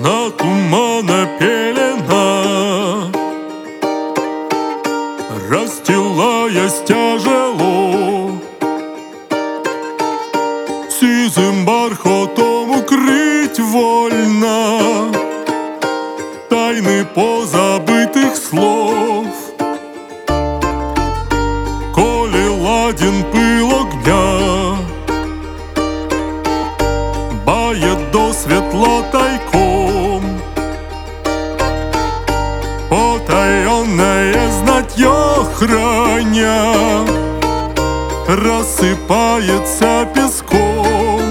на тумана пелена, расстилаясь тяжело, сизым бархатом укрыть вольно тайны позабытых слов. Коли ладен пыл огня, бает до светла тайком, потаенное знатье храня рассыпается песком.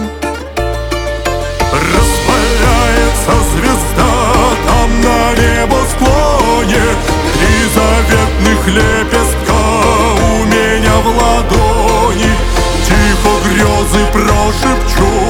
Распаляется звезда там на небосклоне, три заветных лепестка у меня в ладони. Тихо грезы прошепчу,